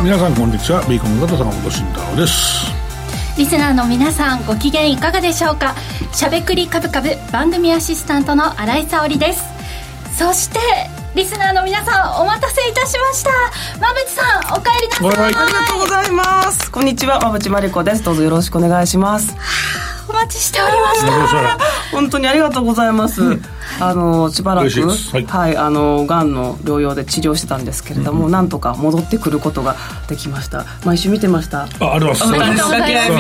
皆さんこんにちは。ビーコンの坂本慎太郎です。 リスナーの皆さんご機嫌いかがでしょうか。しゃべくりカブカブ番組アシスタントの新井沙織です。そしてリスナーの皆さんお待たせいたしました。馬淵さんお帰りなさい。 ありがとうございます。こんにちは、馬淵真理子です。どうぞよろしくお願いします。 お待ちしておりました。 本当にありがとうございます、しばらく、がんの療養で治療してたんですけれども、なんとか戻ってくることができました。毎週見てました。 ありがとうございます。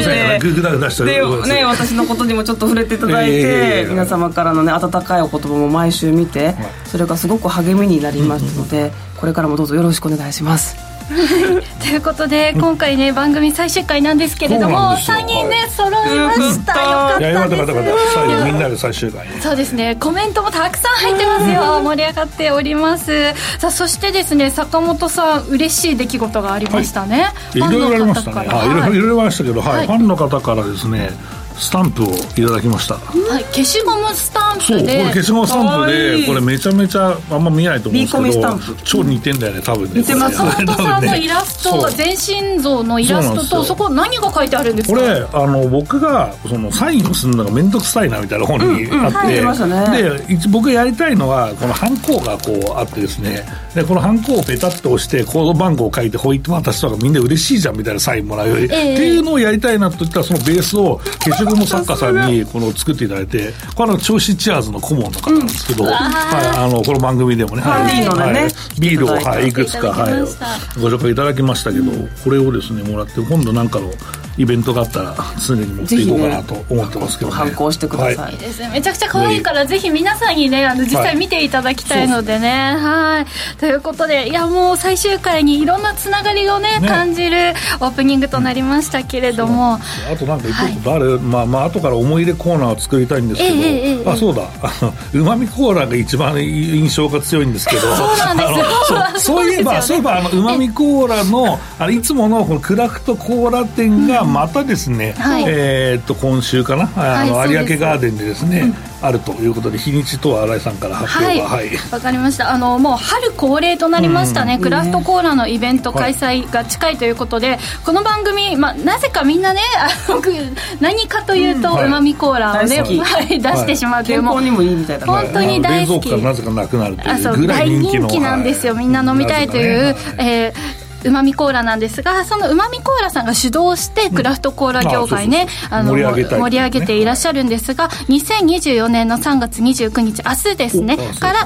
で、私のことにもちょっと触れていただいて、皆様からのね温かいお言葉も毎週見て、それがすごく励みになりましたので、これからもどうぞよろしくお願いします。 ということで今回ね番組最終回なんですけれども、3人ね揃いました。よかったです。 最後みんなで最終回ね。 そうですね、コメントもたくさん入ってますよ。盛り上がっております。さあそしてですね、坂本さん嬉しい出来事がありましたね。 いろいろありましたね。いろいろありましたけど、ファンの方からですねスタンプをいただきました。 消しゴムスタンプで、 そうこれ消しゴムスタンプで、これめちゃめちゃあんま見ないと思うんですけど、超似てんだよね多分ね。 似てます。 坂本さんのイラスト、全身像のイラストと、そこ何が書いてあるんですか。 これ僕がそのサインをするのが面倒くさいなみたいな本にあって、で僕がやりたいのはこのハンコがこうあってですね、でこのハンコをペタッと押してコード番号を書いてホイット渡したらみんな嬉しいじゃんみたいなサインもらうより、っていうのをやりたいなと言ったら、そのベースを消しゴム作家さんにこの作っていただいて、これは銚子チアーズの顧問の方なんですけど、この番組でもね、ビールをいくつかご紹介いただきましたけど、これをですねもらって今度なんかのイベントがあったら常に持っていこうかなと思ってますけどね。 反抗してください。 めちゃくちゃ可愛いからぜひ皆さんにね実際見ていただきたいのでね。ということで、いやもう最終回にいろんなつながりをね感じるオープニングとなりましたけれども、 あとなんか一個後から思い出コーナーを作りたいんですけど、そうだうまみコーラが一番印象が強いんですけど、 そうなんですよ。 そういえばうまみコーラのいつものこのクラフトコーラ店がまたですね、今週かな、有明ガーデンでですね、あるということで、日にちとは新井さんから発表が。 わかりました。もう春恒例となりましたね、クラフトコーラのイベント開催が近いということで、この番組、なぜかみんなね何かというとうまみコーラをね、出してしまうという、 健康にもいいみたいな、 本当に大好き、 冷蔵庫からなぜかなくなるというぐらい人気の、 大人気なんですよ。みんな飲みたいという、うまみコーラなんですが、そのうまみコーラさんが主導してクラフトコーラ業界ね、盛り上げていらっしゃるんですが、2024年の3月29日明日ですねから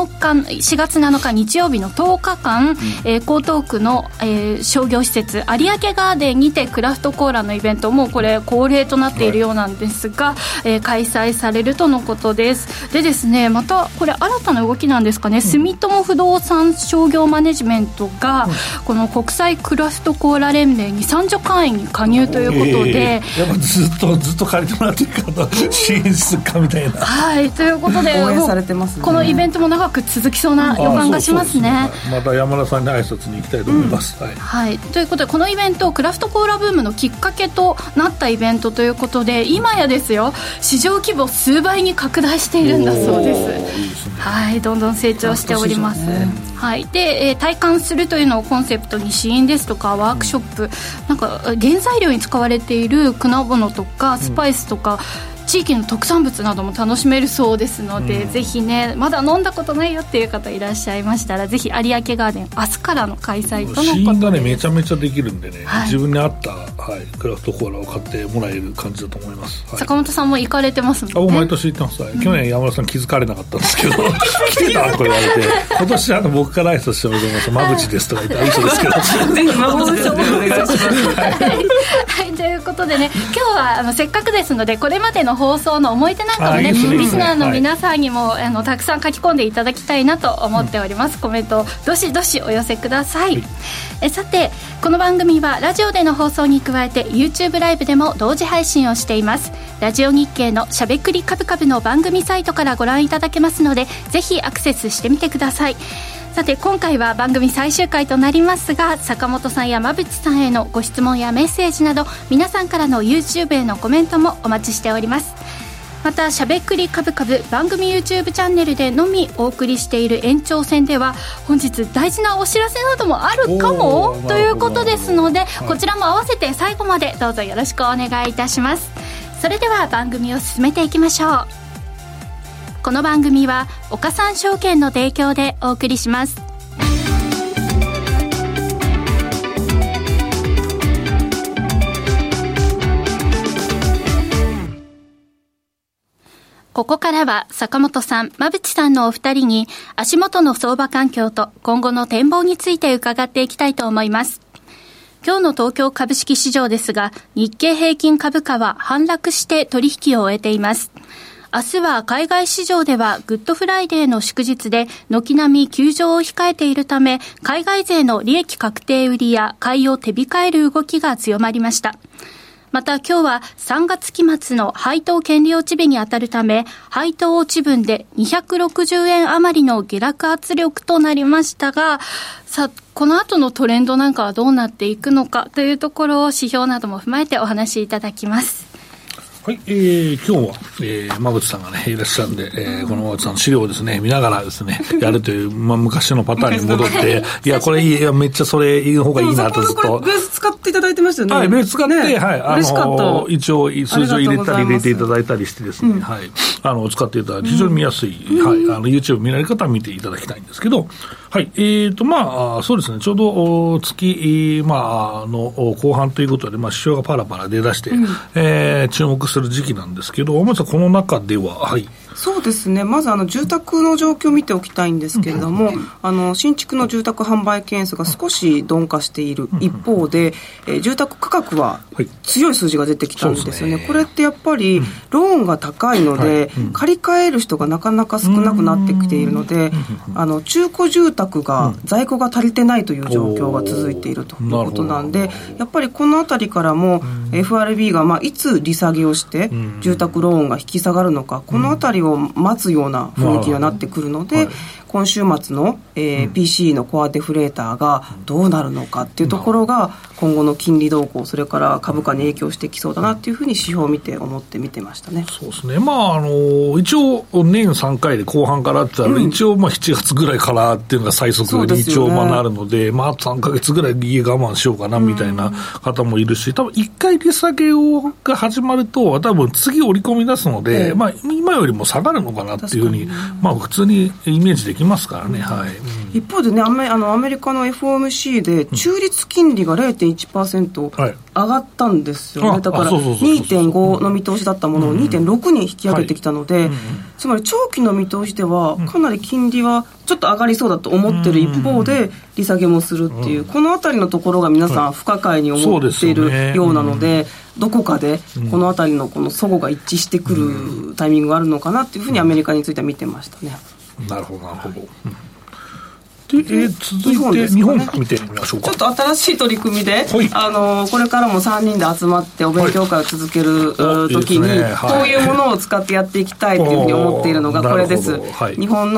4月7日日曜日の10日間、江東区の、商業施設有明ガーデンにてクラフトコーラのイベントもこれ恒例となっているようなんですが、開催されるとのことです。でですね、またこれ新たな動きなんですかね、住友不動産商業マネジメントがこの国際クラフトコーラ連盟に参助会員に加入ということで、 やっぱずっと借りてもらっていくから進出かみたいな。 ということで応援されてますね。 このイベントも長く続きそうな予感がしますね。 また山田さんに挨拶に行きたいと思います。 ということで、このイベントクラフトコーラブームのきっかけとなったイベントということで、今やですよ市場規模数倍に拡大しているんだそうです。どんどん成長しております。で、体感するというのをコンセプトに試飲ですとかワークショップ、なんか原材料に使われている果物とかスパイスとか、地域の特産物なども楽しめるそうですので、ぜひねまだ飲んだことないよっていう方いらっしゃいましたら、ぜひ有明ガーデン明日からの開催とのことです。 試飲がねめちゃめちゃできるんでね、自分に合った、クラフトコーラを買ってもらえる感じだと思います。 坂本さんも行かれてますもんね。 毎年行ってます。去年山田さん気づかれなかったんですけど来てたと言われて、今年僕から挨拶してもらいました。馬淵ですとか言って嘘ですけどぜひ馬淵ですお願いしますということでね、今日はせっかくですのでこれまでの放送の思い出なんかもね、リスナーの皆さんにも、たくさん書き込んでいただきたいなと思っております。コメントをどしどしお寄せください。さてこの番組はラジオでの放送に加えて YouTube ライブでも同時配信をしています。ラジオ日経のしゃべくりカブカブの番組サイトからご覧いただけますので、ぜひアクセスしてみてください。さて今回は番組最終回となりますが、坂本さんや馬淵さんへのご質問やメッセージなど皆さんからの YouTube へのコメントもお待ちしております。 またしゃべくりカブカブ番組 YouTube チャンネルでのみお送りしている延長戦では本日大事なお知らせなどもあるかもということですので、こちらも合わせて最後までどうぞよろしくお願いいたします。それでは番組を進めていきましょう。この番組は岡三証券の提供でお送りします。ここからは坂本さん、馬淵さんのお二人に足元の相場環境と今後の展望について伺っていきたいと思います。今日の東京株式市場ですが、日経平均株価は反落して取引を終えています。明日は海外市場ではグッドフライデーの祝日で軒並み休場を控えているため、海外勢の利益確定売りや買いを手控える動きが強まりました。また今日は3月期末の配当権利落ち日に当たるため、配当落ち分で260円余りの下落圧力となりましたが、さあこの後のトレンドなんかはどうなっていくのかというところを指標なども踏まえてお話しいただきます。 はい、今日は、馬淵さんがねいらっしゃるんで、この馬淵さんの資料をですね見ながらですねやるという、昔のパターンに戻っていやこれいやめっちゃそれ言う方がいいなとずっとベース使っていただいてましたよね。 はい、ベース使って、 ね、 はい、 嬉しかった。 一応数字を入れたり入れていただいたりしてですね、はい、使っていただいて非常に見やすい、はい、YouTube 見られる方は見ていただきたいんですけど、はい、そうですね、ちょうど月、の後半ということで、指標がパラパラ出だして、注目する時期なんですけど、まずこの中では、はい。 そうですね、まず住宅の状況を見ておきたいんですけれども、新築の住宅販売件数が少し鈍化している一方で、住宅価格は強い数字が出てきたんですよね。これってやっぱりローンが高いので、借り換える人がなかなか少なくなってきているので、中古住宅が在庫が足りてないという状況が続いているということなんで、やっぱりこのあたりからも FRB がいつ利下げをして住宅ローンが引き下がるのか、このあたりを待つような雰囲気にはなってくるので、今週末の、PC のコアデフレーターがどうなるのかっていうところが今後の金利動向、それから株価に影響してきそうだなっていうふうに指標を見て思って見てましたね。 そうですね、一応年3回で後半からって言ったら、一応7月ぐらいからっていうのが最速に一応なるので、あと3ヶ月ぐらい家我慢しようかなみたいな方もいるし、多分1回利下げが始まると多分次織り込み出すので、今よりも下がるのかなっていうふうに、普通にイメージできますからね。はい、 一方でね、アメリカの FOMC で中立金利が 0.1% 上がったんですよね。だから 2.5 の見通しだったものを 2.6 に引き上げてきたので、つまり長期の見通しではかなり金利はちょっと上がりそうだと思ってる一方で利下げもするっていう、このあたりのところが皆さん不可解に思っているようなので、どこかでこのあたりのこの齟齬が一致してくるタイミングがあるのかなっていうふうにアメリカについては見てましたね。 なるほどなるほど。で、続いて日本見てみましょうか。 ちょっと新しい取り組みで、これからも3人で集まってお勉強会を続ける時に、こういうものを使ってやっていきたいというふうに思っているのがこれです。日本の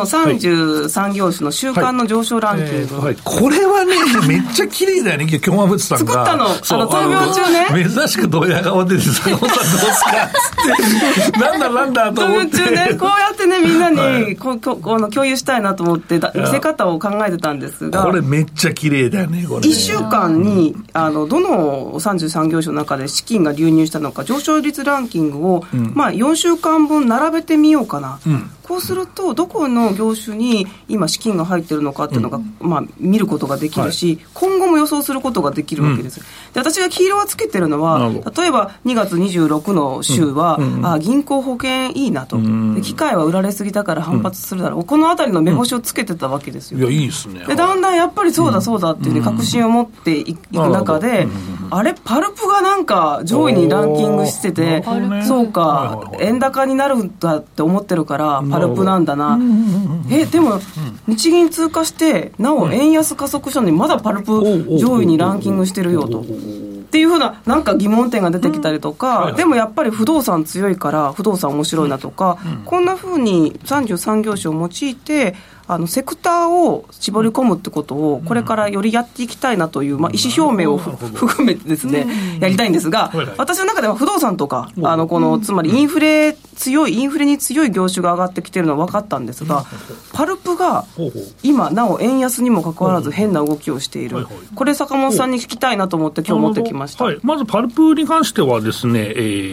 33業種の週間の上昇ランキング。 これはね、めっちゃ綺麗だよね、今日馬淵さんが。 作ったの。闘病中ね。 珍しくドヤ顔で坂本さんどうすかって。なんだと思って。 闘病中ね、こうやってね、みんなに共有したいなと思って、見せ方を考えてたんですが、 これめっちゃ綺麗だよね、これね。 1週間にどの33業種の中で資金が流入したのか、上昇率ランキングを、4週間分並べてみようかな。こうするとどこの業種に今資金が入っているのかっていうのが、見ることができるし、今後も予想することができるわけです。で、私が黄色をつけてるのは、例えば2月26の週は、銀行保険いいなと、で機械は売られすぎだから反発するだろう、このあたりの目星をつけてたわけですよ。 いや、いいですね。 で、だんだんやっぱりそうだっていうね、確信を持っていく中で、あれパルプがなんか上位にランキングしてて、そうか、円高になるんだって思ってるからパルプなんだな。でも日銀通過してなお円安加速したのにまだパルプ上位にランキングしてるよとっていうふうななんか疑問点が出てきたりとか、でもやっぱり不動産強いから不動産面白いなとか、こんなふうに33業種を用いてセクターを絞り込むってことをこれからよりやっていきたいなという、意思表明を含めてですね、やりたいんですが、私の中では不動産とかつまりインフレに強い業種が上がってきているのは分かったんですが、パルプが今なお円安にもかかわらず変な動きをしている、これ坂本さんに聞きたいなと思って今日持ってきました。 まずパルプに関してはですね、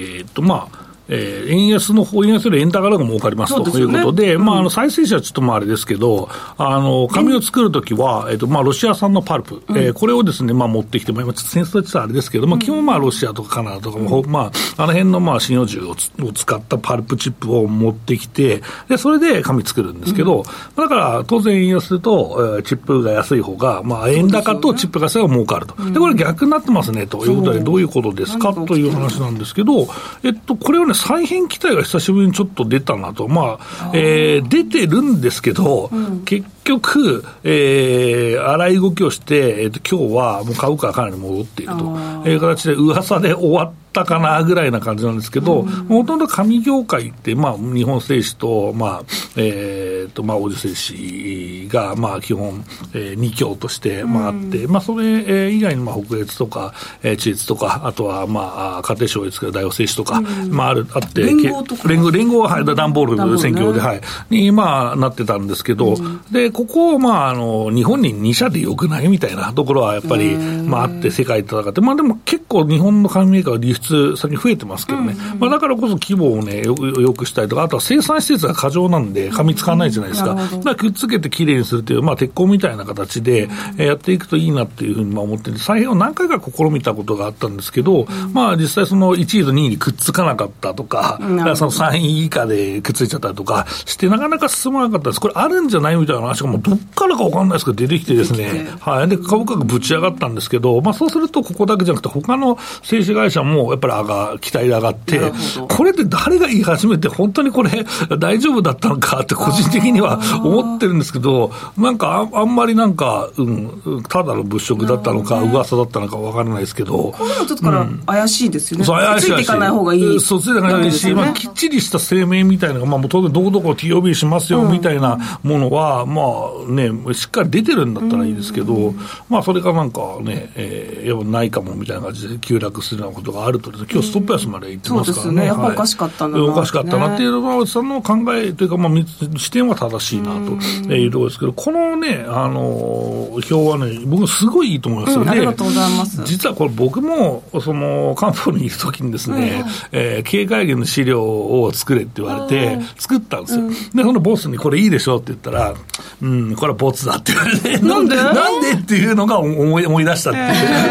円安より円高の方が儲かりますということで、再生紙はちょっとあれですけど、紙を作るときは、ロシア産のパルプ、これをですね、持ってきて、今ちょっと戦争はあれですけど、基本ロシアとかカナダとかも、あの辺の針葉樹を使ったパルプチップを持ってきて、で、それで紙作るんですけど、だから当然円安と、チップが安い方が、円高とチップが安い方が儲かると。で、これ逆になってますね、ということで、どういうことですかという話なんですけど、これはね、再編期待が久しぶりにちょっと出たなと、出てるんですけど、結局、荒い動きをして、今日はもう株価がかなり戻っているという形で、噂で終わったかなぐらいな感じなんですけど、ほとんど紙業界って、日本製紙と、大手製紙が、基本、2強としてあって、それ以外に北越とか、地越とか、あとは家庭省越から大王製紙とか、あって、連合は、段ボール選挙で、に、なってたんですけど、で、ここを、日本に2社でよくないみたいなところはやっぱり、あって、世界と戦って、でも結構日本の紙メーカーは輸出先増えてますけどね、だからこそ規模をね、よくしたりとか、あとは生産施設が過剰なんで、紙使わないじゃないですか。だからくっつけてきれいにするという、鉄鋼みたいな形で、やっていくといいなっていうふうに思ってて、再編を何回か試みたことがあったんですけど、実際その1位と2位にくっつかなかったとか、その3位以下でくっついちゃったりとかして、なかなか進まなかったです。これあるんじゃないみたいな話がもうどっからか分かんないですけど出てきてですね、で株価がぶち上がったんですけど、そうするとここだけじゃなくて他の製紙会社もやっぱり期待で上がって、これって誰が言い始めて本当にこれ大丈夫だったのかって個人的には思ってるんですけど、あんまりただの物色だったのか噂だったのか分からないですけど、 こういうのちょっとから怪しいですよね。ついていかない方がいい。 そう、ついていかない方がいいし、きっちりした声明みたいなのが、当然どこどこ TOB しますよみたいなものは、しっかり出てるんだったらいいですけど、それがやっぱないかもみたいな感じで急落するようなことがあると、今日ストップ安まで行ってますからね。 そうですね。やっぱおかしかったな。 おかしかったなっていうのは、その考えというか、視点は正しいなというところですけど、このね、表はね、僕すごいいいと思いますよね。 ありがとうございます。 実はこれ僕も、関東にいるときにですね、経営会議の資料を作れって言われて、作ったんですよ。で、そのボスにこれいいでしょって言ったら、これはボツだって言われて、なんでっていうのが思い出したっていう。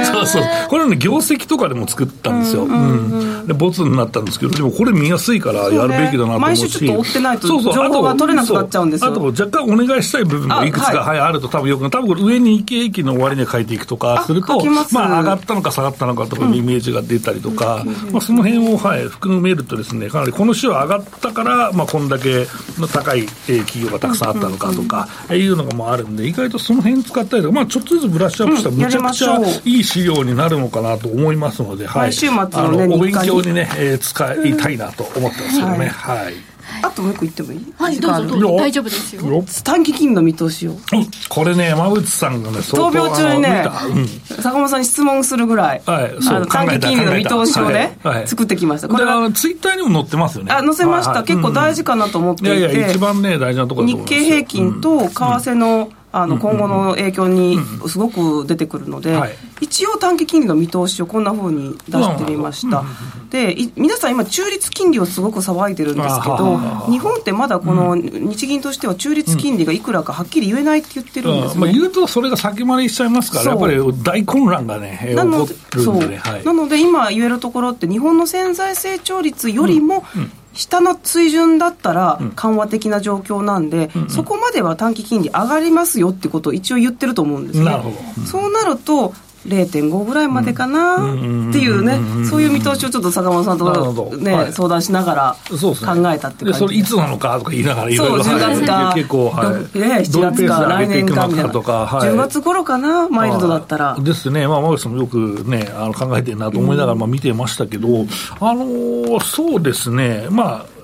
そう。これね、業績とかでも作ったんですよ。で、ボツになったんですけど、でもこれ見やすいからやるべきだなと思うし。 毎週ちょっと追ってないと情報が取れなくなっちゃうんですよ。 あと若干お願いしたい部分もいくつかあると多分これ上に日経平均の終わりに書いていくとかすると、上がったのか下がったのかとかのイメージが出たりとか、その辺を含めるとですね、かなりこの週は上がったから、こんだけの高い企業がたくさんあったのかとか、いうのがあるんで、意外とその辺使ったりとか、ちょっとずつブラッシュアップしたらむちゃくちゃいい資料になるのかなと思いますので、 毎週末のね、 お勉強にね、使いたいなと思ってますけどね。 あともう一個言ってもいい？ どうぞ大丈夫ですよ。 短期金利の見通しを。 これね、山口さんがね、 闘病中にね、坂本さんに質問するぐらい、短期金利の見通しをね、作ってきました。これはツイッターにも載ってますよね。 載せました。結構大事かなと思っていて、 いや一番ね大事なところだと思います。 日経平均と為替の今後の影響にすごく出てくるので、一応短期金利の見通しをこんな風に出してみました。で、皆さん今中立金利をすごく騒いでるんですけど、日本ってまだこの日銀としては中立金利がいくらかはっきり言えないって言ってるんですね。 言うとそれが先回りしちゃいますから、やっぱり大混乱がね起こってるんでね。 なので今言えるところって日本の潜在成長率よりも下の水準だったら緩和的な状況なんで、そこまでは短期金利上がりますよってことを一応言ってると思うんですね。そうなると0.5 ぐらいまでかなっていうね、そういう見通しをちょっと坂本さんとね、相談しながら考えたって感じで、 それいつなのかとか言いながらいろいろ、 10月か結構、 7月か来年かみたいな、10月頃かな、マイルドだったらですね。馬口さんもよくね考えてるなと思いながら見てましたけど、そうですね、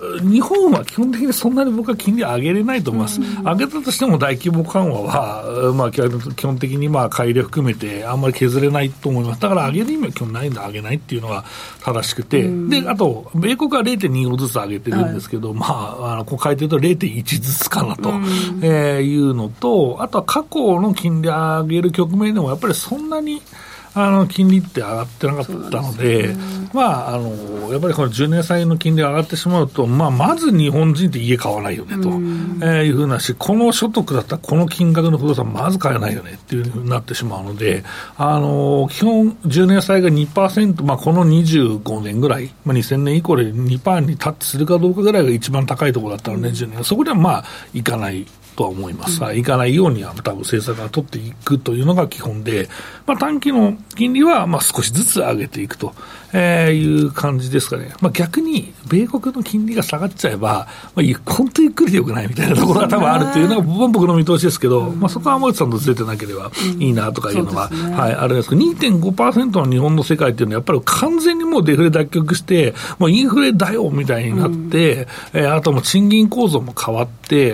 日本は基本的にそんなに僕は金利上げれないと思います。上げたとしても大規模緩和は、まあ、基本的にまあ買い入れ含めてあんまり削れないと思います。だから上げる意味は基本ないんで上げないっていうのが正しくて、であと米国は 0.25 ずつ上げてるんですけど、まあ、こう書いてると 0.1 ずつかなと、いうのと、あとは過去の金利上げる局面でもやっぱりそんなに金利って上がってなかったので、まあ、やっぱりこの10年債の金利が上がってしまうと、まあ、まず日本人って家買わないよねと、いうふうなし、この所得だったらこの金額の不動産まず買えないよねっていうふうになってしまうので、基本10年債が 2%、まあ、この25年ぐらい、まあ、2000年以降で 2% にタッチするかどうかぐらいが一番高いところだったので、10年そこではまあいかないとは思います。いかないようには多分政策が取っていくというのが基本で、まあ、短期の金利はまあ少しずつ上げていくと、いう感じですかね。まあ、逆に米国の金利が下がっちゃえば、まあ、本当にゆっくりでよくないみたいなところが多分あるというのが僕の見通しですけど、まあ、そこは天内さんとずれてなければいいなとかいうのが、はい、あるんですけど、 2.5% の日本の世界っていうのはやっぱり完全にもうデフレ脱却して、もうインフレだよみたいになって、あともう賃金構造も変わって、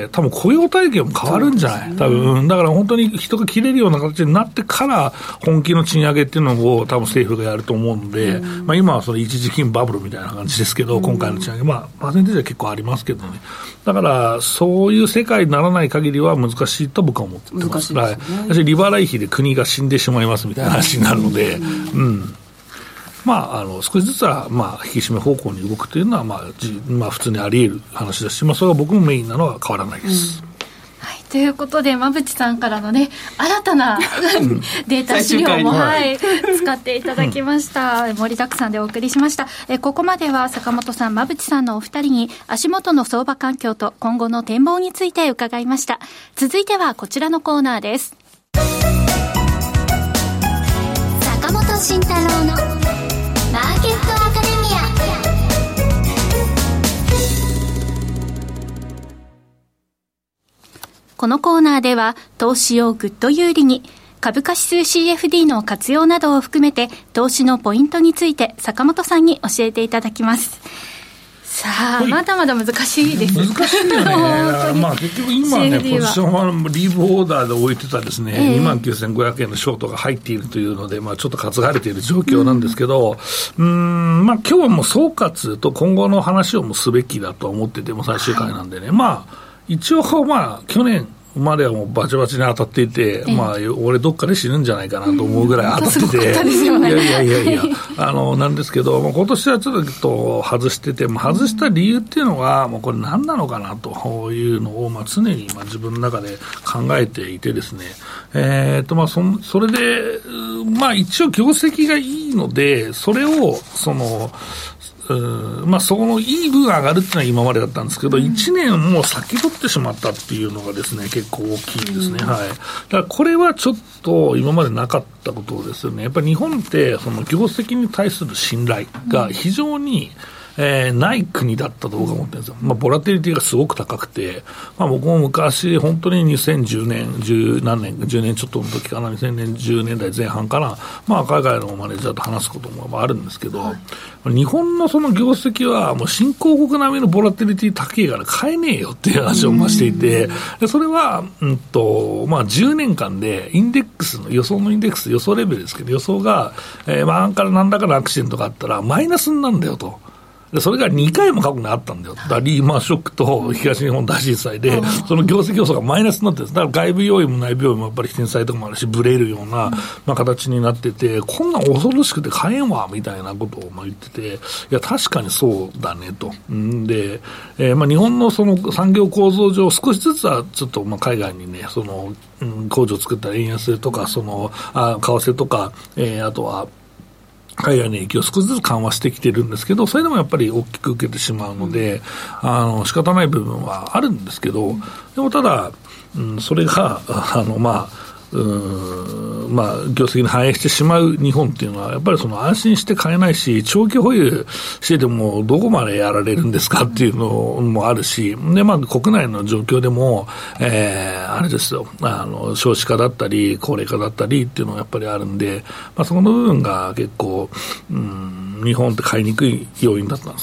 多分雇用体系も変わるんじゃない、多分。だから本当に人が切れるような形になってから本気の賃上げっていうのを多分政府がやると思うので、まあ、今はその一時金バブルみたいな感じですけど、今回の賃上げ、まあ、パーセンテージは結構ありますけどね。だからそういう世界にならない限りは難しいと僕は思ってます。難しいですね。私利払い費で国が死んでしまいますみたいな話になるので、まあ、少しずつは、まあ、引き締め方向に動くというのは、まあ、普通にあり得る話ですし、まあ、それは僕もメインなのは変わらないです。 はい、ということで馬淵さんからのね新たなデータ資料も、使っていただきました。盛りだくさんでお送りしました。ここまでは坂本さん馬淵さんのお二人に足元の相場環境と今後の展望について伺いました。続いてはこちらのコーナーです。坂本慎太郎のマーケットアカデミア。このコーナーでは投資をぐっと有利に株価指数 CFD の活用などを含めて投資のポイントについて坂本さんに教えていただきます。さあ、まだまだ難しいです。 難しいよね。まあ結局今ね、ポジションはリーブオーダーで置いてたですね、29,500 円のショートが入っているというので、まあちょっと担がれている状況なんですけど、まあ今日はもう総括と今後の話をもすべきだと思ってても最終回なんでね、まあ一応まあ去年まではもうバチバチに当たっていて、まあ俺どっかで死ぬんじゃないかなと思うぐらい当たってて、いやなんですけど、今年はちょっと外してて、外した理由っていうのがもうこれ何なのかなというのを常に自分の中で考えていてですね、まあそれでまあ一応業績がいいので、それをまあ、そのいい分上がるっていうのは今までだったんですけど、1年もう先取ってしまったっていうのがですね、結構大きいですね。はい。だからこれはちょっと今までなかったことですよね。やっぱり日本ってその業績に対する信頼が非常にない国だったと僕は思ってるんですよ。まあ、ボラティリティがすごく高くて、まあ、僕も昔本当に2010年10年ちょっとの時かな、2010年代前半から、まあ、海外のマネージャーと話すこともあるんですけど、日本のその業績はもう新興国並みのボラティリティ高いから買えねえよっていう話をしていて、でそれは、まあ、10年間でインデックスの予想のインデックス、予想レベルですけど、予想が、まあ、から何らかのアクシデントがあったらマイナスになるんだよと。それが2回も過去にあったんだよ。リーマンショックと東日本大震災で、その業績予想がマイナスになってるんです。だから外部要因も内部要因もやっぱり天災とかもあるし、ブレるような、まあ、形になってて、こんなん恐ろしくて買えんわ、みたいなことを言ってて、いや、確かにそうだね、と。で、まあ、日本のその産業構造上、少しずつはちょっとまあ海外にね、その、工場を作った円安とか、その、為替とか、あとは、海外の影響を少しずつ緩和してきてるんですけど、それでもやっぱり大きく受けてしまうので、仕方ない部分はあるんですけど、でもただ、それが、まあ、業績に反映してしまう日本っていうのは、やっぱりその安心して買えないし、長期保有しててもどこまでやられるんですかっていうのもあるし、で、まあ、国内の状況でも、あれですよ、少子化だったり、高齢化だったりっていうのがやっぱりあるんで、まあ、そこの部分が結構、日本って買いにくい要因だったんですね。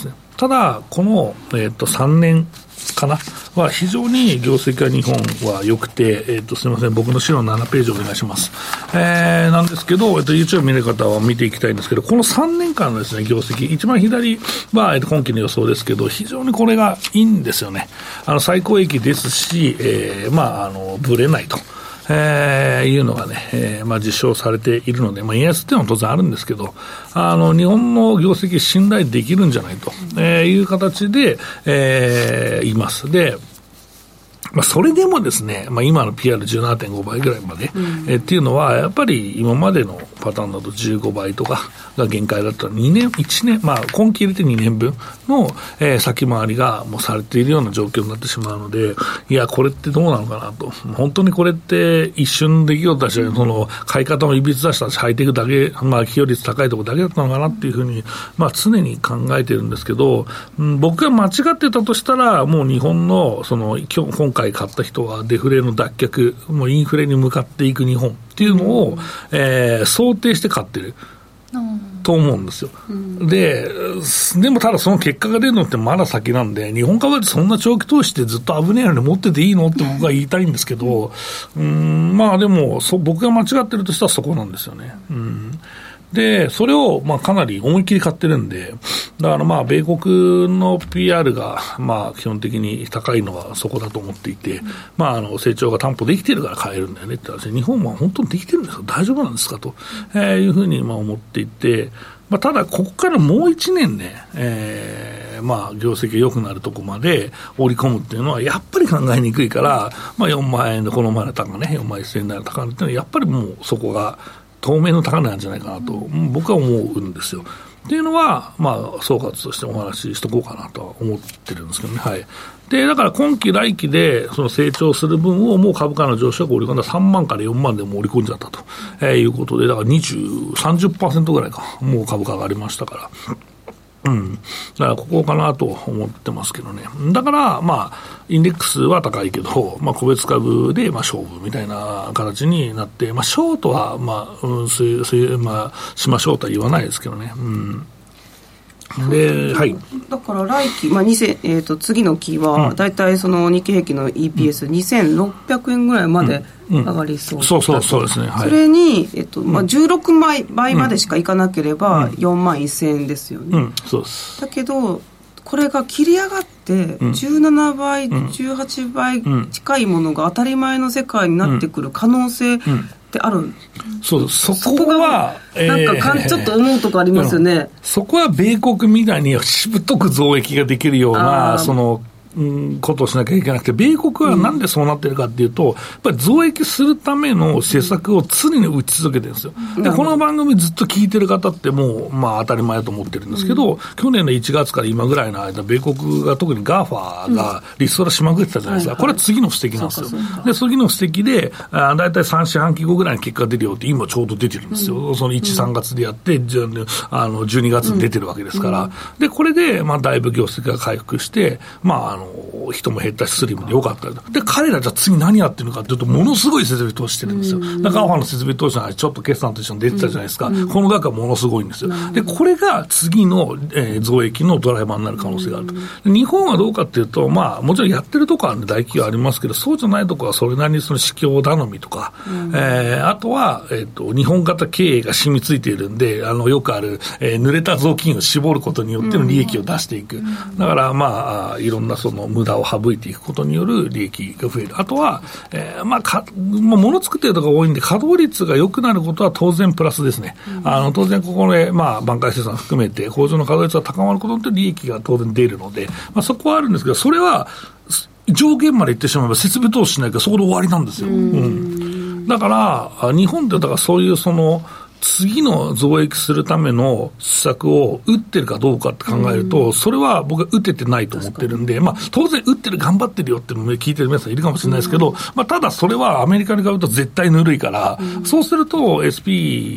ただこの、3年かなは非常に業績が日本は良くて、すみません、僕の資料の7ページお願いします。なんですけど、YouTube 見る方は見ていきたいんですけど、この3年間のですね、業績、一番左は、今期の予想ですけど、非常にこれがいいんですよね。最高益ですし、ぶれないと。いうのがね、実証されているので、円安っていうのは当然あるんですけど、日本の業績信頼できるんじゃないと、いう形で、います。で、それでもですね、今の PR17.5 倍ぐらいまで、っていうのは、やっぱり今までのパターンだと15倍とかが限界だったら1年、今期入れて2年分の、先回りがもうされているような状況になってしまうので、いや、これってどうなのかなと。本当にこれって一瞬の出来事だし、その買い方もいびつだしたし、ハイテクだけ、企業率高いところだけだったのかなっていうふうに、常に考えてるんですけど、僕が間違ってたとしたら、もう日本の、今回買った人はデフレの脱却、もうインフレに向かっていく日本っていうのを、想定して買ってると思うんですよ。でもただその結果が出るのってまだ先なんで、日本株ってそんな長期投資ってずっと危ねえのに持ってていいのって僕は言いたいんですけど、でも僕が間違ってるとしたらそこなんですよね。で、それをかなり思いっきり買ってるんで、だから米国の PR が基本的に高いのはそこだと思っていて、成長が担保できてるから買えるんだよねって話で、日本は本当にできてるんですか、大丈夫なんですかと、いうふうに思っていて、ただここからもう1年ね、業績が良くなるとこまで織り込むっていうのはやっぱり考えにくいから、4万円でこの前の高値、4万1000円台の高値っていうのはやっぱりもうそこが当面の高値なんじゃないかなと僕は思うんですよ。っていうのは、総括としてお話ししとこうかなとは思ってるんですけどね。はい。で、だから今期来期でその成長する分をもう株価の上昇が織り込んだ3万から4万でも織り込んじゃったと、いうことで、だから30% ぐらいか、もう株価上がりましたから。だからここかなと思ってますけどね。だからインデックスは高いけど、個別株で勝負みたいな形になって、ショートはしましょうとは言わないですけどね。で、はい。 だから来期、次の期はだいたいその日経平均の EPS2600 円ぐらいまで上がりそうだと。 そうですね。はい。 それに16倍までしかいかなければ4万1000円ですよね。 そうです。だけどこれが切り上がって17倍、18倍近いものが当たり前の世界になってくる可能性ってある。 そこはちょっと思うとこありますよね。 そこは米国みたいにしぶとく増益ができるようなことをしなきゃいけなくて、米国はなんでそうなってるかっていうと、やっぱり増益するための施策を常に打ち続けてるんですよ。で、この番組ずっと聞いてる方ってもう、当たり前だと思ってるんですけど、去年の1月から今ぐらいの間、米国が特に GAFA がリストラしまくってたじゃないですか。これは次の布石なんですよ。で、次の布石で、だいたい3四半期後ぐらいに結果が出るよって今ちょうど出てるんですよ。その1、3月でやって、12月に出てるわけですから。で、これで、だいぶ業績が回復して、人も減ったしスリムで良かったで、彼らじゃあ次何やってるのかというと、ものすごい設備投資してるんですよ。だからGAFAの設備投資の話ちょっと決算と一緒に出てたじゃないですか。この額はものすごいんですよ。で、これが次の、増益のドライバーになる可能性があると。日本はどうかっていうと、もちろんやってるところは大企業ありますけど、そうじゃないところはそれなりにその市況頼みとか、あとは、日本型経営が染みついているんで、よくある、濡れた雑巾を絞ることによっての利益を出していく。だからいろんなその無駄を省いていくことによる利益が増える。あとは、物作ってるところが多いんで、稼働率が良くなることは当然プラスですね。当然ここで、挽回生産含めて工場の稼働率が高まることによって利益が当然出るので、そこはあるんですけど、それは上限までいってしまえば設備投資しないからそこで終わりなんですよ。だから日本ってだからそういうその次の増益するための施策を打ってるかどうかって考えると、それは僕は打ててないと思ってるんで、当然打ってる頑張ってるよって聞いてる皆さんいるかもしれないですけど、ただそれはアメリカに比べると絶対ぬるいから、そうすると SP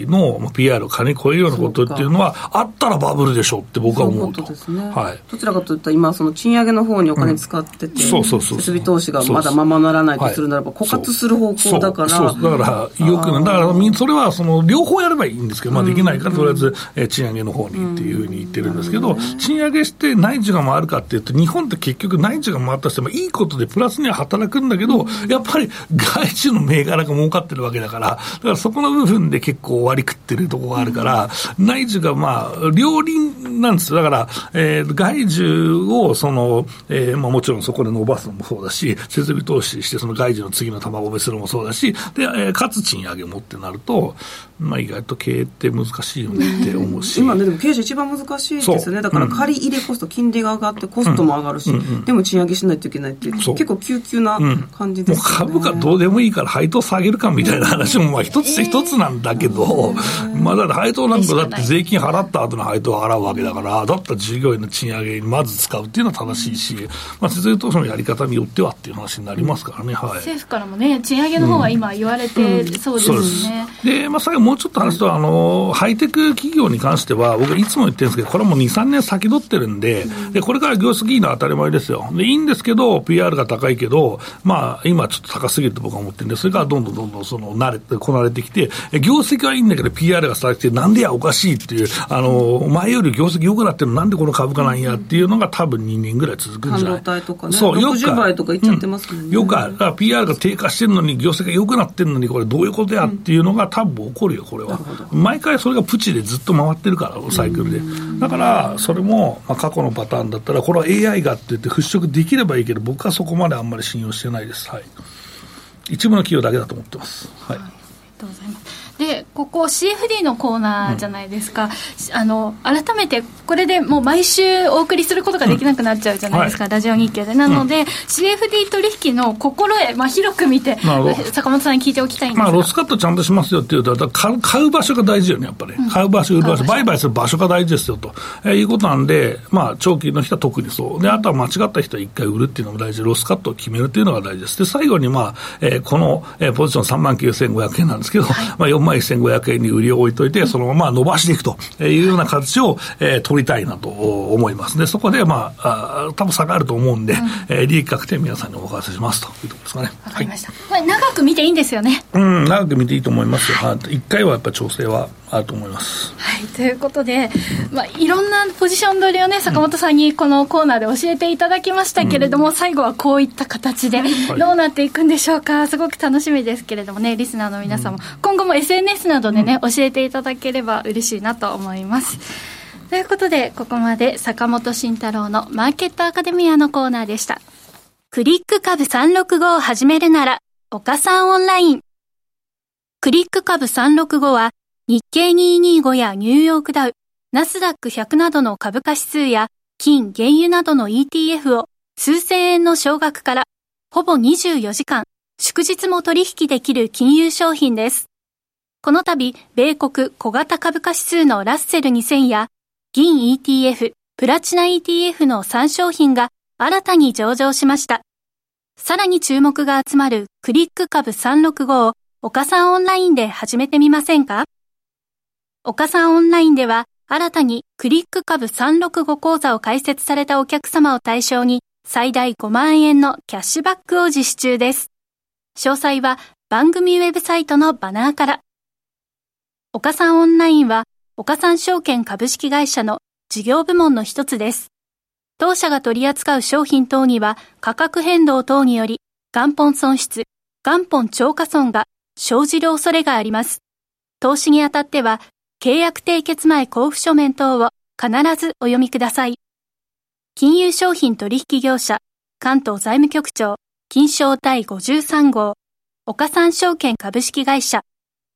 いの PR を金に超えるようなことっていうのはあったらバブルでしょうって僕は思うと。 そういうことですね、はい、どちらかといったら今その賃上げの方にお金使ってて、設備投資がまだままならないとするならば枯渇する方向だから、 だからよくだからそれはその両方やればいいんですけど、できないからとりあえず賃上げの方にっていうふうに言ってるんですけど、賃上げして内需が回るかっていうと、日本って結局内需が回ったとしてもいいことでプラスには働くんだけど、やっぱり外需の銘柄が儲かってるわけだから、だからそこの部分で結構割り食ってるところがあるから、内需が両輪なんですよ。だから、外需をもちろんそこで伸ばすのもそうだし、設備投資してその外需の次の卵をするのもそうだし、で、かつ賃上げもってなると、意外と経営って難しいよねって思うし、 今ね、でも経営一番難しいですよね。だから借り入れコスト、金利が上がってコストも上がるし、でも賃上げしないといけないっていう、結構急々な感じですよね。 もう株価どうでもいいから配当下げるかみたいな話も一つ一つなんだけど、だって配当なんかだって税金払った後の配当を払うわけだから、だったら従業員の賃上げにまず使うっていうのは正しいし、設備投資のやり方によってはっていう話になりますからね。はい、 政府からもね、賃上げの方は今言われてそうですね。 で、最後もうちょっと話すと、ハイテク企業に関しては、僕いつも言ってるんですけど、これはもう2、3年先取ってるんで、これから業績いいのは当たり前ですよ。で、いいんですけど、PR が高いけど、今ちょっと高すぎると僕は思ってるんで、それからどんどんこなれてきて、業績はいいんだけど、PR が下がって、なんでやおかしいっていう、前より業績良くなってるのなんでこの株価なんやっていうのが多分2年ぐらい続くんじゃない。 半導体とかね、60倍とかいっちゃってますもんね。 よくある。だから PR が低下してるのに、業績が良くなってるのに、これどういうことやっていうのが多分起こるよ、これは。毎回それがプチでずっと回ってるから、サイクルで。だから、それも、過去のパターンだったら、これは AI がって言って払拭できればいいけど、僕はそこまであんまり信用してないです。はい。一部の企業だけだと思ってます。はい。 ありがとうございます。で、ここ CFD のコーナーじゃないですか、改めてこれでもう毎週お送りすることができなくなっちゃうじゃないですか、ラジオ日経で。なので、CFD 取引の心得、広く見て坂本さんに聞いておきたいんですが、 ロスカットちゃんとしますよっていうと、買う場所が大事よね、やっぱり。買う場所、売る場所、売買する場所が大事ですよと、いうことなんで、長期の人は特にそうで、あとは間違った人は1回売るっていうのも大事で、ロスカットを決めるっていうのが大事です。で、最後にこのポジション39,500円なんですけど、41,500円に売りを置いといて、そのまま伸ばしていくというような形を、取りたいなと思います。で、そこで多分差があると思うんで、利益確定皆さんにお任せしますというところですかね。 わかりました。これ長く見ていいんですよね。 長く見ていいと思いますよ。1回はやっぱり調整はあると思います。 はい、ということで、いろんなポジション取りをね、坂本さんにこのコーナーで教えていただきましたけれども、最後はこういった形でどうなっていくんでしょうか。すごく楽しみですけれどもね、リスナーの皆さんも今後も SNS などでね、教えていただければ嬉しいなと思います。ということで、ここまで坂本慎太郎のマーケットアカデミアのコーナーでした。クリック株365を始めるなら岡さんオンライン。クリック株365は日経225やニューヨークダウ、ナスダック100などの株価指数や金、原油などの ETF を数千円の少額からほぼ24時間、祝日も取引できる金融商品です。この度、米国小型株価指数のラッセル2000や銀 ETF、プラチナ ETF の3商品が新たに上場しました。さらに注目が集まるクリック株365を岡さんオンラインで始めてみませんか？岡さんオンラインでは新たにクリック株365講座を開設されたお客様を対象に最大5万円のキャッシュバックを実施中です。詳細は番組ウェブサイトのバナーから。岡さんオンラインは岡さん証券株式会社の事業部門の一つです。当社が取り扱う商品等には価格変動等により元本損失、元本超過損が生じる恐れがあります。投資にあたっては契約締結前交付書面等を必ずお読みください。金融商品取引業者関東財務局長金商第53号岡さん証券株式会社。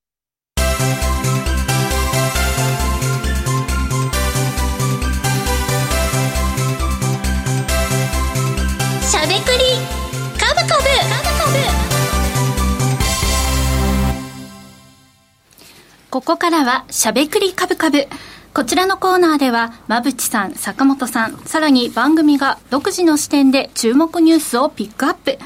しゃべくりカブカブ。ここからはしゃべくりカブカブ。こちらのコーナーでは馬淵さん、坂本さん、さらに番組が独自の視点で注目ニュースをピックアップ。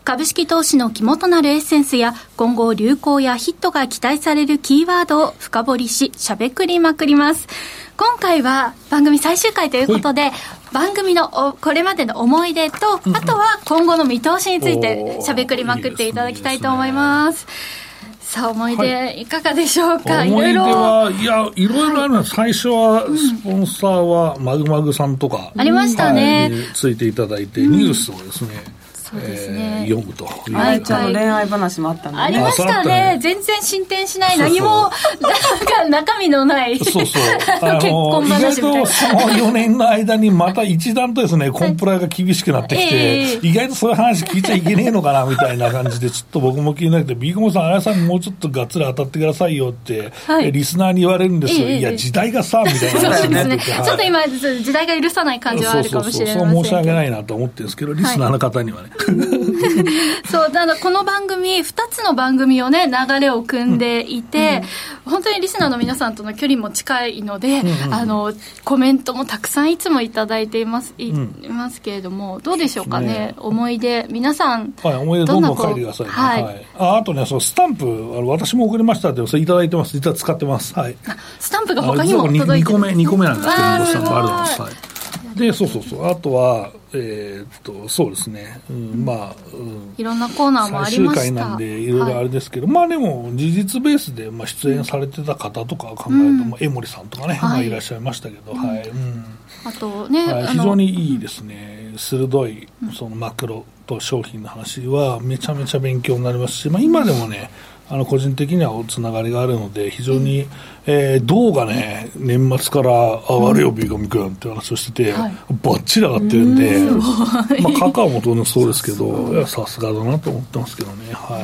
株式投資の肝となるエッセンスや今後流行やヒットが期待されるキーワードを深掘りししゃべくりまくります。今回は番組最終回ということで、番組のこれまでの思い出と、あとは今後の見通しについてしゃべくりまくっていただきたいと思います。さあ、思い出いかがでしょうか。 思い出はいろいろあるの。最初はスポンサーはマグマグさんとかありましたね、 ついていただいて、ニュースをですね、 そうですね、 読むという愛ちゃんの恋愛話もあったんで、 ありましたね。全然進展しない、何もなんか中身のないそう結婚話みたいな。 意外とその4年の間にまた一段とですね、コンプラが厳しくなってきて、意外とそういう話聞いちゃいけねえのかなみたいな感じで、ちょっと僕も気になって、ビーコモさん、荒井さんもうちょっとがっつり当たってくださいよって、リスナーに言われるんですよ。いや、時代がさ、みたいな話になってて、 ちょっと今時代が許さない感じはあるかもしれませんけど、 そう申し訳ないなと思ってるんですけど、リスナーの方にはね。 そうだからこの番組2つの番組をね流れを組んでいて、本当にリスナーの皆さんとの距離も近いので、コメントもたくさんいつもいただいていますけれども、どうでしょうかね、思い出皆さん、 思い出どんどん書いてくださいね。あとね、そのスタンプ私も送りましたってそれいただいてます。実は使ってます。 スタンプが他にも届いてる 2個目なんですけど、スタンプあるんです。で、そうあとはそうですね、 いろんなコーナーもありました。 最終回なんでいろいろあれですけど、でも事実ベースで出演されてた方とかを考えると、江森さんとかね、いらっしゃいましたけど、 あとね、 非常にいいですね、鋭いそのマクロと商品の話はめちゃめちゃ勉強になりますし、今でもね個人的にはつながりがあるので非常に、銅がね年末から上がるよ、ビーコミ君って話をしてて、バッチリ上がってるんで、カカオも当然そうですけど、さすがだなと思ってますけどね。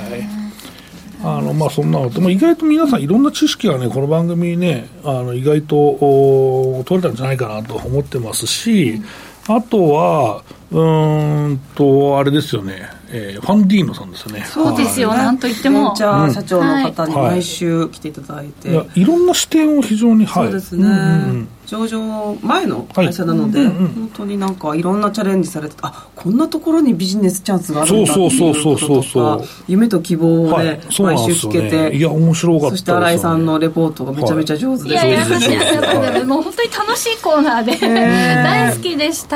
そんなのって、意外と皆さんいろんな知識がねこの番組ね意外と取れたんじゃないかなと思ってますし、あとはあれですよね、ファンディーノさんですよね。 そうですよ、なんといってもベンチャー社長の方に毎週来ていただいて、 いろんな視点を非常に、 そうですね、上場前の会社なので、本当になんかいろんなチャレンジされて、こんなところにビジネスチャンスがあるんだっていうこととか、夢と希望で毎週聞けて、 いや面白かったですよね。 そして新井さんのレポートがめちゃめちゃ上手で、 もう本当に楽しいコーナーで大好きでした。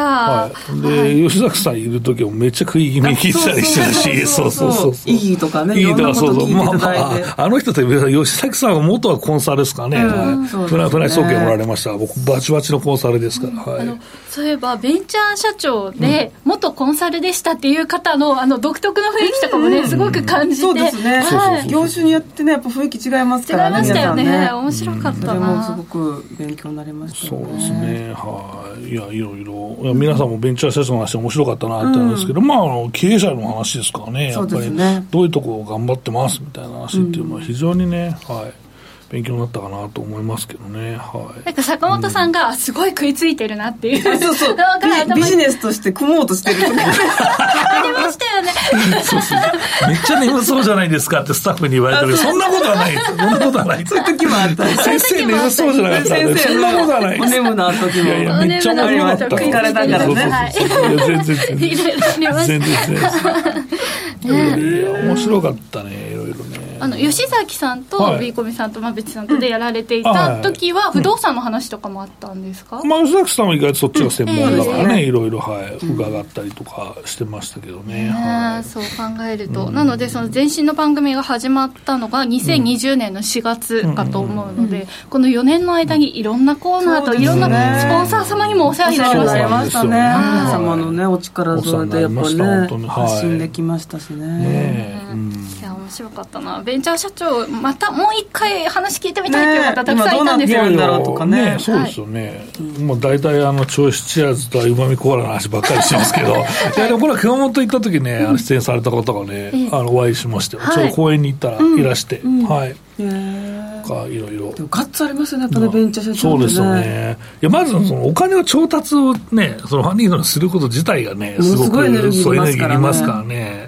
で吉崎さんいる時もめっちゃ食い気味に聞いてたりしてたし、 いいとかね、いろんなこと聞いていただいて、 あの人って吉崎さんは元はコンサルですかね、フライ総研おられました。僕バチバチのコンサルですから。 そういえばベンチャー社長で元コンサルでしたっていう方の独特の雰囲気とかもねすごく感じて、 そうですね、業種によってねやっぱ雰囲気違いますからね。 違いましたよね、面白かったな。 それもすごく勉強になりましたね。 そうですね、いやいろいろ皆さんもベンチャー社長の話面白かったなって思うんですけど、経営者の話ですからね、やっぱりどういうところを頑張ってますみたいな話っていうのは非常にね、勉強になったかなと思いますけどね。 なんか坂本さんがすごい食いついてるなっていう、 ビジネスとして組もうとしてるとかありましたよね。 めっちゃ眠そうじゃないですかってスタッフに言われたけど、そんなことはないです。そんなことはない。 そういう時もあった。 先生眠そうじゃなかったんで、そんなことはない。 お眠な時も。 いやめっちゃ面白かった。 食いかれたからね。 全然面白かったね、いろいろね。 吉崎さんとビーコミさんと馬淵さんとでやられていた時は不動産の話とかもあったんですか？ 吉崎さんは意外とそっちが専門だからね、いろいろ伺ったりとかしてましたけどね。 そう考えると、なのでその前身の番組が始まったのが2020年の4月かと思うので、この4年の間にいろんなコーナーといろんなスポンサー様にもお世話になりましたね。 皆様のねお力添えでやっぱね発信できましたしね。 いや面白かったな。ベンチャー社長またもう一回話聞いてみたいっていう方たくさんいたんですよ。 今どうなってるんだろうとかね。 そうですよね。大体銚子チアーズとうまみコーラの話ばっかりしてますけど、いやでもこれは熊本行った時ね出演された方がねお会いしまして、ちょうど公園に行ったらいらして、いろいろガッツありますよね、やっぱりベンチャー社長ってね。 そうですよね。いやまずそのお金の調達をね、そのファンディングにすること自体がねすごくエネルギーいりますからね。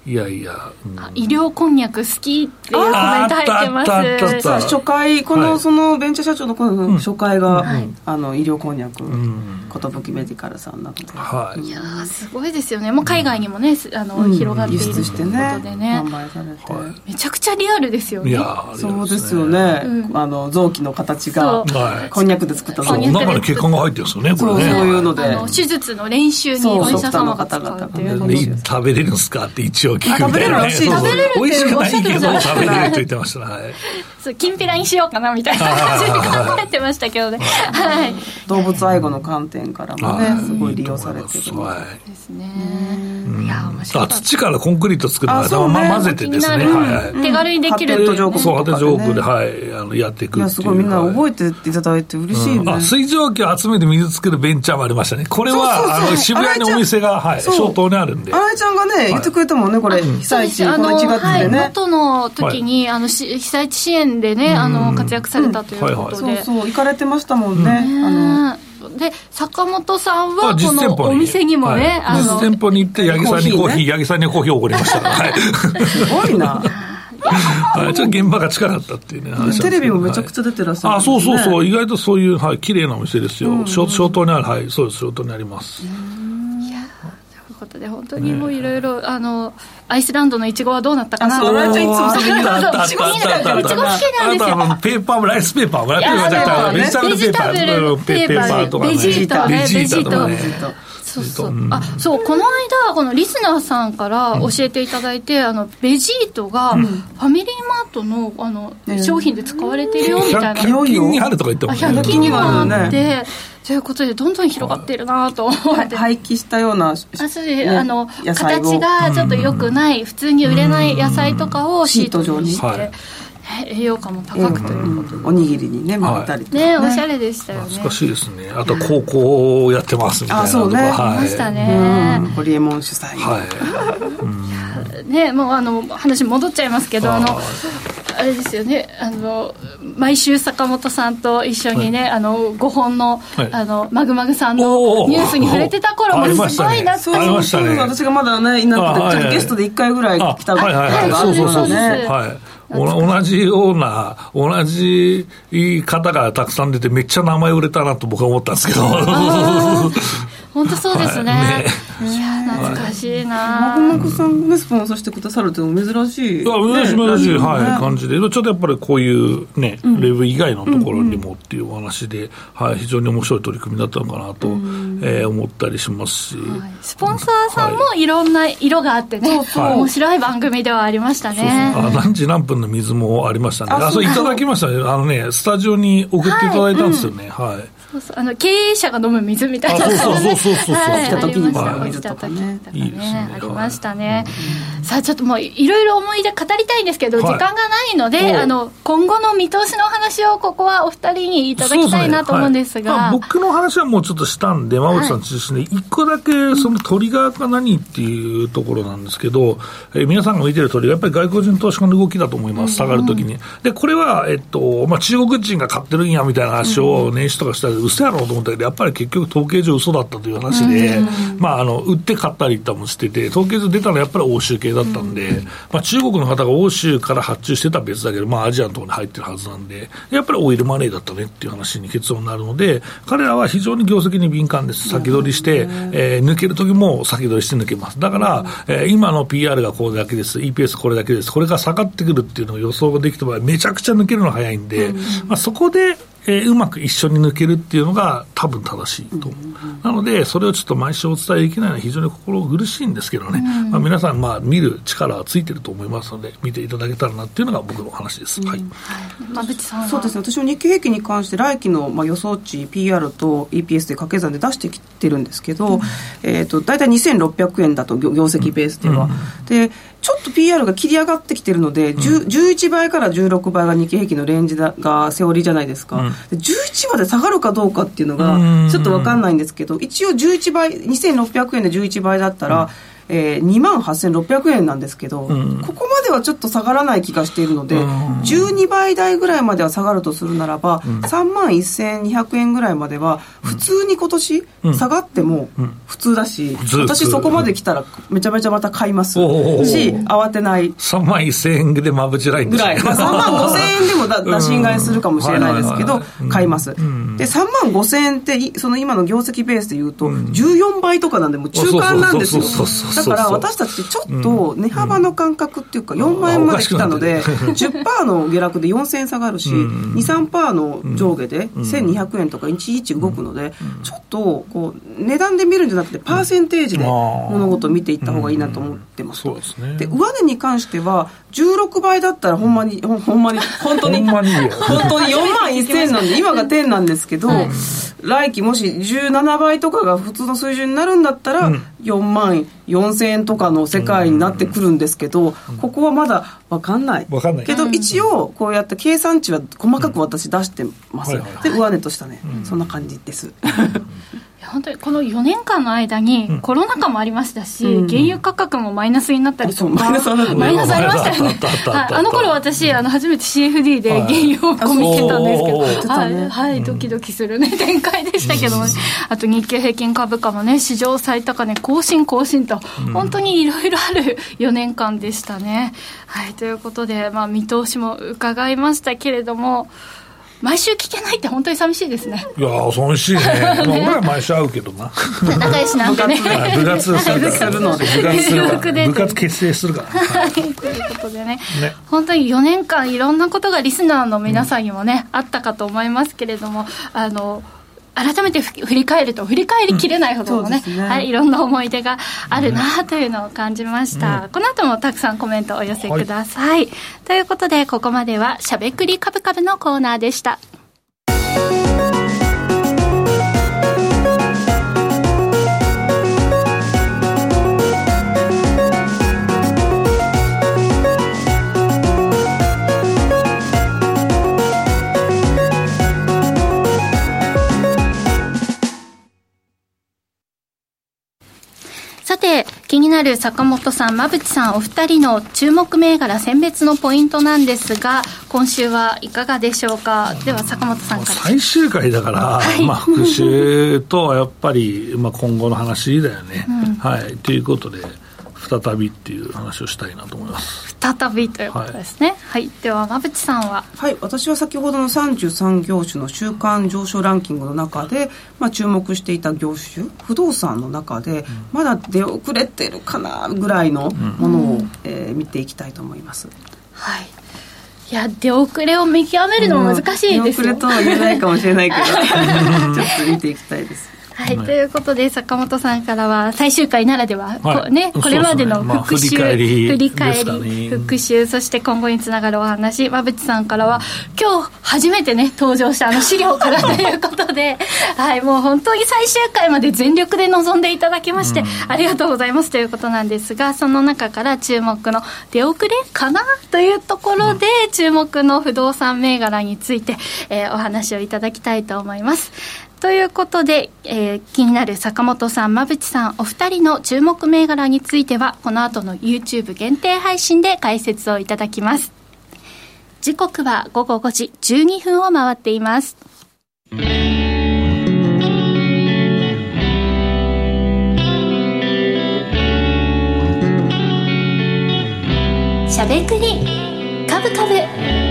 いやいや、 医療こんにゃく好きっていうコメント入ってます。 実は初回この、そのベンチャー社長のこの初回が、医療こんにゃく、寿メディカルさんなので、 いやすごいですよね。もう海外にもね、広がっているということでね、 販売されて、 めちゃくちゃリアルですよね。 いやそうですよね、臓器の形がこんにゃくで作った中に血管が入ってるんですよね、これね。 そういうので手術の練習にお医者様が使うっていう食べれるんですかって一応聞くみたいな、 食べれるらしい。 美味しくないけど食べれると言ってましたね。 そうきんぴらにしようかなみたいな感じで考えてましたけどね。 動物愛護の観点からもね、すごい利用されてるですね。いや面白い。 土からコンクリート作るのが混ぜてですね、 手軽にできるという。 そう、発展上空でやっていくっていう。いやすごいみんな覚えていただいて嬉しいね。 水蒸気を集めて水作るベンチャーもありましたね。これは渋谷にお店が小東にあるんで。 新井ちゃんがね言ってくれたもんね、これ被災地この1月でね。 元の時に被災地支援でね活躍されたということで、 そう行かれてましたもんね。 で坂本さんはこのお店にもね、 実店舗に行って八木さんにコーヒーをおごりました。 すごいな。 ちょっと現場が近かったっていうね。 テレビもめちゃくちゃ出てらっしゃる、 ね。そう意外とそういう綺麗なお店ですよ。小東にある、そうです、小東にあります。 ということで本当にもういろいろアイスランドのイチゴはどうなったかな。 そう、いつもそういうイチゴ好きなんですよ。 ペーパーライスペーパーもらってるじゃん。ベジタブルペーパーとかね。ベジートね。 そうこの間このリスナーさんから教えていただいて、ベジートがファミリーマートの商品で使われてるよみたいな。 100均にあるとか言っても 100均にもあってということでどんどん広がってるなと思って、 廃棄したような形がちょっと良くない普通に売れない野菜とかをシート状にして栄養価も高くということで、 おにぎりにね巻いたりとかね、おしゃれでしたよね。 懐かしいですね。あと高校をやってますみたいなとか、 そうね、 ありましたね。 ホリエモン主催ね、もう話戻っちゃいますけど、あれですよね、毎週坂本さんと一緒にね、5本の、マグマグさんのニュースに触れてた頃もすごいなって。 私がまだねいなくて、ゲストで1回ぐらい来たことがあるので、 同じような同じ方がたくさん出てめっちゃ名前売れたなと僕は思ったんですけど本当そうですね。いや懐かしいな。 マグマグさんがスポンサーしてくださるって珍しい。 珍しい感じで、ちょっとやっぱりこういうねレブ以外のところにもっていうお話で、非常に面白い取り組みだったのかなと思ったりしますし、 スポンサーさんもいろんな色があってね、面白い番組ではありましたね。 何時何分の水もありましたね。それいただきましたね。スタジオに送っていただいたんですよね。 経営者が飲む水みたいな、 そう来た時に水とかね、 ありましたね。さあちょっともういろいろ思い出語りたいんですけど、時間がないので今後の見通しの話をここはお二人にいただきたいなと思うんですが、 僕の話はもうちょっとしたんで馬渕さん中心で1個だけそのトリガーか何っていうところなんですけど、皆さんが見てる通りやっぱり外国人投資家の動きだと思います。下がるときに。でこれは中国人が買ってるんやみたいな話を年始とかしたら嘘やろうと思ったけど、やっぱり結局統計上嘘だったという話で、売って買ったりともしてて、統計上出たのはやっぱり欧州系だったんで、中国の方が欧州から発注してたら別だけど、アジアのところに入ってるはずなんで、やっぱりオイルマネーだったねっていう話に結論になるので、彼らは非常に業績に敏感です。先取りして、抜けるときも先取りして抜けます。だから、今の PR がこれだけです、EPS これだけです、これが下がってくるっていうのを予想ができた場合、めちゃくちゃ抜けるの早いんで、そこでうまく一緒に抜けるっていうのが多分正しいと思う。なのでそれをちょっと毎週お伝えできないのは非常に心苦しいんですけどね、皆さん見る力はついてると思いますので見ていただけたらなっていうのが僕の話です。 馬渕さんは。 そうですね、私も日経平均に関して来期の予想値 PR と EPS で掛け算で出してきてるんですけど、だいたい2600円だと業績ベースでは、でちょっと PR が切り上がってきてるので、11倍から16倍が日経平均のレンジがセオリーじゃないですか、11まで下がるかどうかっていうのがちょっと分かんないんですけど、一応11倍2600円で11倍だったら、 28,600 円なんですけど、ここまではちょっと下がらない気がしているので、12倍台ぐらいまでは下がるとするならば、31,200 円ぐらいまでは普通に今年下がっても普通だし、私そこまで来たらめちゃめちゃまた買いますし、慌てない。 31,000 円でまぶちラインですね。 ぐらい、35,000円でも打診買いするかもしれないですけど、買います。で、35,000円ってその今の業績ベースでいうと14倍とかなんでもう中間なんですよ。だから私たちちょっと値幅の感覚っていうか4万円まで来たので 10% の下落で4,000円下がるし 2,3% の上下で1,200 円とか1動くので、ちょっとこう値段で見るんじゃなくてパーセンテージで物事を見ていった方がいいなと思ってます。で、上値に関しては16倍だったらほんまに本当に4万1000円なんで今が10なんですけど、来期もし17倍とかが普通の水準になるんだったら4万4000円とかの世界になってくるんですけど、ここはまだ分かんないけど、一応こうやって計算値は細かく私出してます。で、上値としたね、そんな感じです本当にこの4年間の間にコロナ禍もありましたし、原油価格もマイナスになったりとか、マイナスありましたよね。あの頃私初めて CFD で原油を込みしてたんですけど、ドキドキするね展開でしたけど、あと日経平均株価もね史上最高値更新と本当にいろいろある4年間でしたね。ということで、見通しも伺いましたけれども、毎週聞けないって本当に寂しいですね。 いや寂しいね。俺は毎週会うけどな。 仲良しなんでね。 部活するので部活結成するから。ということでね、本当に4年間いろんなことがリスナーの皆さんにもね、あったかと思いますけれども、改めて振り返りきれないほどのね、いろんな思い出があるなというのを感じました。この後もたくさんコメントをお寄せください。ということで、ここまではしゃべくりカブカブのコーナーでした。さて、気になる坂本さん、馬淵さんお二人の注目銘柄選別のポイントなんですが、今週はいかがでしょうか。では坂本さんから。 最終回だから、復習とやっぱり、今後の話だよね、ということで再びっていう話をしたいなと思います。 再びということですね。では馬淵さんは。 私は先ほどの33業種の週間上昇ランキングの中で、注目していた業種、不動産の中で、まだ出遅れてるかなぐらいのものを、見ていきたいと思います。 いや、出遅れを見極めるのも難しいですよ。 出遅れとは言えないかもしれないけどちょっと見ていきたいです。 ということで坂本さんからは最終回ならでは、これまでの復習、振り返り、復習、そして今後につながるお話、馬淵さんからは今日初めてね登場した資料からということでもう本当に最終回まで全力で臨んでいただきまして、ありがとうございますということなんですが、その中から注目の出遅れかなというところで、注目の不動産銘柄について、お話をいただきたいと思います。ということで、気になる坂本さん、馬淵さんお二人の注目銘柄についてはこの後の YouTube 限定配信で解説をいただきます。時刻は午後5時12分を回っています。しゃべくりカブカブ。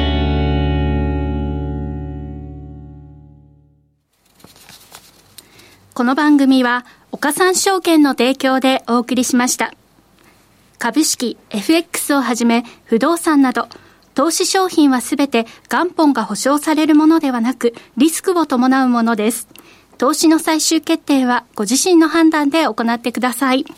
この番組は岡三証券の提供でお送りしました。株式、FX をはじめ不動産など投資商品はすべて元本が保証されるものではなくリスクを伴うものです。投資の最終決定はご自身の判断で行ってください。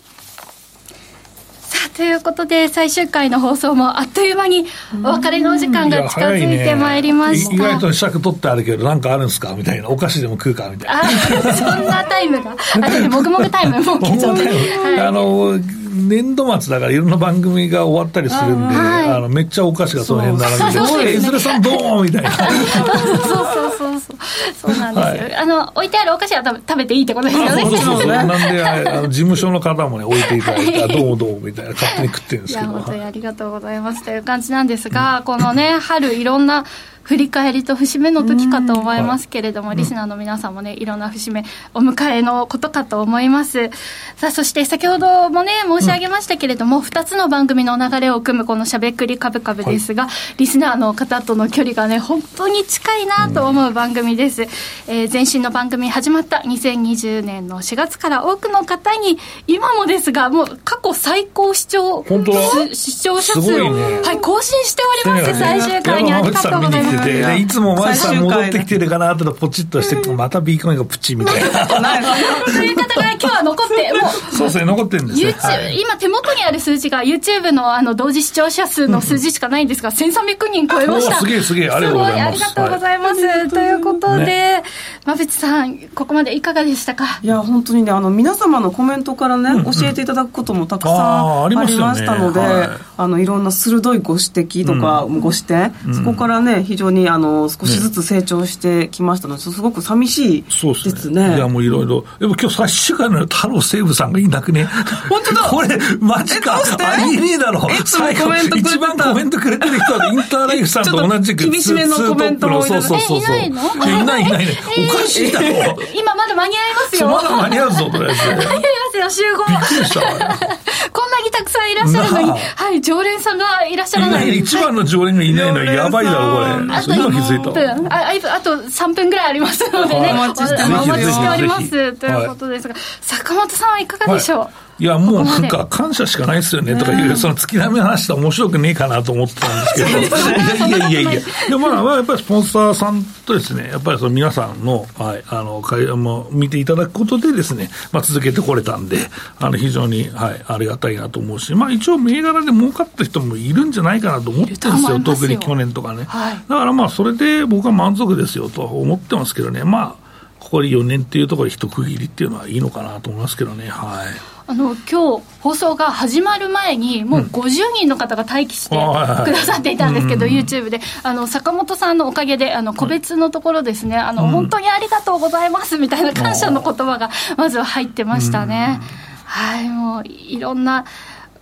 ということで最終回の放送もあっという間にお別れのお時間が近づいてまいりました。 意外と尺取ってあるけどなんかあるんですかみたいな、お菓子でも食うかみたいなそんなタイムがもぐもぐタイムもうちょっと年度末だからいろんな番組が終わったりするんで、めっちゃお菓子がその辺並んでいずれさんどうみたいなそうなんですよ、置いてあるお菓子は食べていいってことですよね。 そうなんで事務所の方もね置いていただいてどうみたいな勝手に食ってるんですけど、いや本当にありがとうございますという感じなんですが、このね春いろんな振り返りと節目の時かと思いますけれども、リスナーの皆さんもねいろんな節目お迎えのことかと思います。さあそして先ほどもね申し上げましたけれども、2つの番組の流れを組むこのしゃべくりカブカブですが、リスナーの方との距離がね本当に近いなと思う番組です。前身の番組始まった2020年の4月から多くの方に今もですがもう過去最高視聴者数を、はい、更新しております。最終回にありがとうございます。 いつもマジさん戻ってきてるかなとポチッとして、またビーコインがプチみたいなという方が今日は残ってもうそうですね残ってるんですね、 今手元にある数字が YouTube の同時視聴者数の数字しかないんですが、1300人超えました。 すげえありがとうございます。 ありがとうございます、ということで、馬淵さんここまでいかがでしたか。 いや本当にね皆様のコメントからね、教えていただくこともたくさんありましたので、いろんな鋭いご指摘とか、ご視点、そこからね非常に少しずつ成長してきましたので、すごく寂しいですね。 いやもういろいろ、でも今日最終回の太郎西武さんがいなくね。 本当だ。 これマジか。ありえねえだろ。最後一番コメントくれてる人はインターライフさんと同じく厳しめのコメントをいないの？ いないおかしいだろ。 今まだ間に合いますよ。 まだ間に合うぞとりあえず。 間に合いますよ集合。 びっくりしたわ。 こんなにたくさんいらっしゃるのに、はい、常連さんがいらっしゃらない。 一番の常連がいないのやばいだろこれ。今気づいた。 あと3分ぐらいありますのでね、お待ちしておりますということですが、坂本さんはいかがでしょう。 いやもうなんか感謝しかないですよねとかいう、その月並みの話って面白くねえかなと思ってたんですけどいやでもやっぱりスポンサーさんとですね、やっぱりその皆さんの、見ていただくことでですね、続けてこれたんで非常に、ありがたいなと思うし、一応銘柄で儲かった人もいるんじゃないかなと思ってるんですよ、特に去年とかね、だからそれで僕は満足ですよと思ってますけどね、ここで4年っていうところで一区切りっていうのはいいのかなと思いますけどね。 今日放送が始まる前にもう50人の方が待機してくださっていたんですけど、YouTube で坂本さんのおかげで個別のところですね、本当にありがとうございますみたいな感謝の言葉がまずは入ってましたね。もういろんな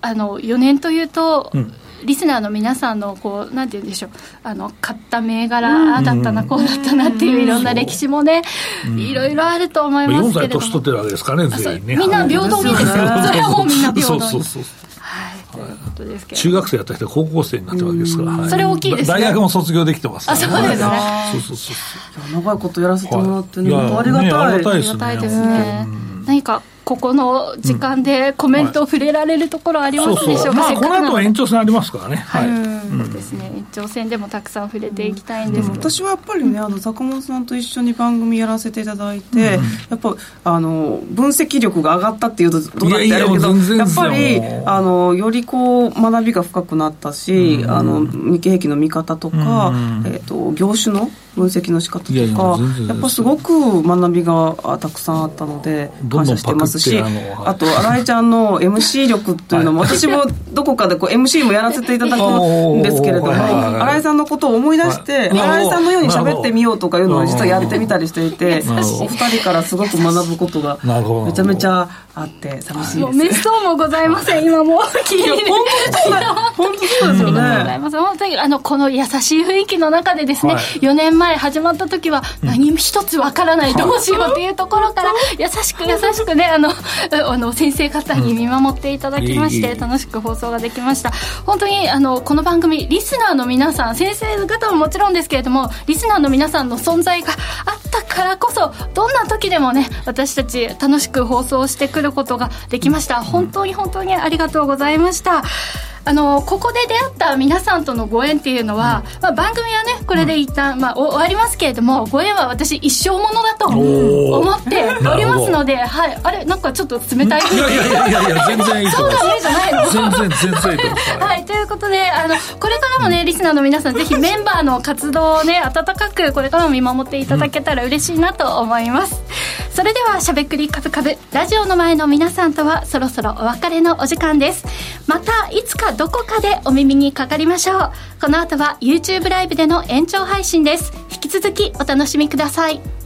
4年というと、リスナーの皆さんのなんて言うんでしょう、買った銘柄だったな、こうだったなっていういろんな歴史もね、いろいろあると思いますけれども、 4歳年取ってるわけですかね、全員ね。 みんな平等にですよ。それはもうみんな平等に。 そう中学生やった人は高校生になったわけですから、 それ大きいですね。 大学も卒業できてますからね。 そうですね。 長いことやらせてもらってね、ありがたい。 ありがたいですね。何かここの時間でコメントを触れられるところありますでしょうか。 この後は延長戦ありますからね。 そうですね、延長戦でもたくさん触れていきたいんですけど、 私はやっぱりね坂本さんと一緒に番組やらせていただいて、やっぱ分析力が上がったっていうとどうだってあるけど、やっぱりより学びが深くなったし、日経平均の見方とか、業種の分析の仕方とか、やっぱすごく学びがたくさんあったので感謝してますし、あと新井ちゃんの MC 力というのも、私もどこかでMC もやらせていただくんですけれども、新井さんのことを思い出して新井さんのように喋ってみようとかいうのを実はやってみたりしていて、お二人からすごく学ぶことがめちゃめちゃあって寂しいです。 めっそうもございません。今もう聞いて本当そうですよね。 本当にこの優しい雰囲気の中でですね、4年前始まった時は何一つわからない、どうしようっていうところから優しくね先生方に見守っていただきまして、楽しく放送ができました。本当にこの番組リスナーの皆さん、先生方ももちろんですけれども、リスナーの皆さんの存在があったからこそ、どんな時でもね私たち楽しく放送してくることができました。本当にありがとうございました。ここで出会った皆さんとのご縁っていうのは、番組はねこれで一旦、終わりますけれども、ご縁は私一生ものだと思っておりますので、あれなんかちょっと冷たいいや全然いいと思います。 そうだねじゃないの全然いいと思います。 ということでこれからもねリスナーの皆さんぜひメンバーの活動をね温かくこれからも見守っていただけたら嬉しいなと思います。それではしゃべくりカブカブ、ラジオの前の皆さんとはそろそろお別れのお時間です。またいつかたどこかでお耳にかかりましょう。この後は YouTube ライブでの延長配信です。引き続きお楽しみください。